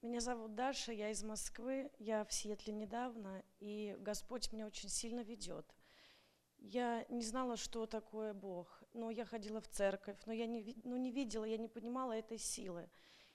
Меня зовут Даша, я из Москвы, я в Сиэтле недавно, и Господь меня очень сильно ведет. Я не знала, что такое Бог, но я ходила в церковь, но я не видела, я не понимала этой силы.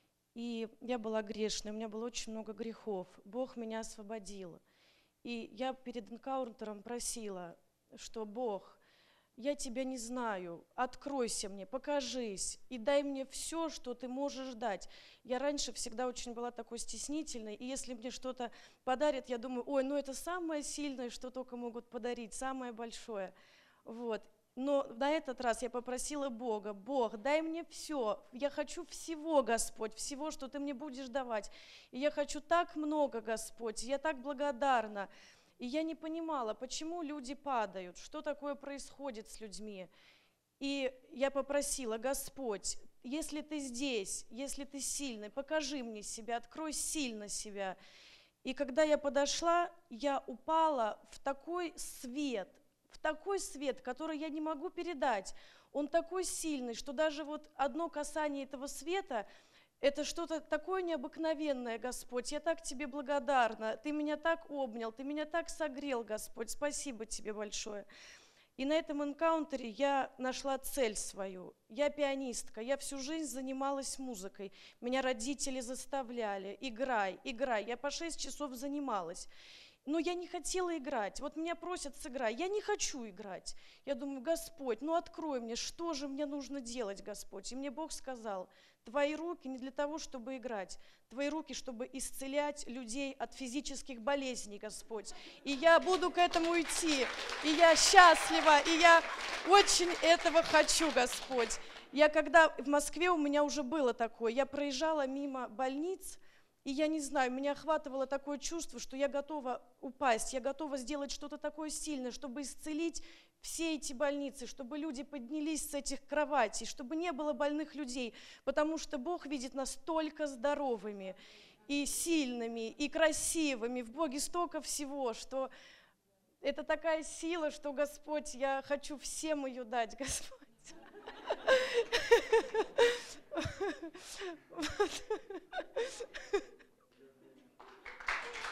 И я была грешной, у меня было очень много грехов. Бог меня освободил. И я перед энкаунтером просила, что Бог, я тебя не знаю, откройся мне, покажись и дай мне все, что ты можешь дать. Я раньше всегда очень была такой стеснительной, и если мне что-то подарят, я думаю, ой, ну это самое сильное, что только могут подарить, самое большое. Вот. Но на этот раз я попросила Бога, Бог, дай мне все, я хочу всего, Господь, всего, что ты мне будешь давать. И я хочу так много, Господь, я так благодарна. И я не понимала, почему люди падают, что такое происходит с людьми. И я попросила, Господь, если ты здесь, если ты сильный, покажи мне себя, открой сильно себя. И когда я подошла, я упала в такой свет, который я не могу передать. Он такой сильный, что даже вот одно касание этого света – это что-то такое необыкновенное, Господь. Я так тебе благодарна. Ты меня так обнял, ты меня так согрел, Господь. Спасибо тебе большое. И на этом энкаунтере я нашла цель свою. Я пианистка, я всю жизнь занималась музыкой. Меня родители заставляли: играй, играй. Я по 6 часов занималась. Но я не хотела играть. Вот меня просят: сыграй. Я не хочу играть. Я думаю, Господь, ну открой мне, что же мне нужно делать, Господь. И мне Бог сказал: твои руки не для того, чтобы играть. Твои руки, чтобы исцелять людей от физических болезней, Господь. И я буду к этому идти. И я счастлива, и я очень этого хочу, Господь. Я когда в Москве, у меня уже было такое, я проезжала мимо больниц, и я не знаю, меня охватывало такое чувство, что я готова упасть, я готова сделать что-то такое сильное, чтобы исцелить все эти больницы, чтобы люди поднялись с этих кроватей, чтобы не было больных людей, потому что Бог видит нас только здоровыми и сильными, и красивыми. В Боге столько всего, что это такая сила, что, Господь, я хочу всем ее дать, Господь. Вот.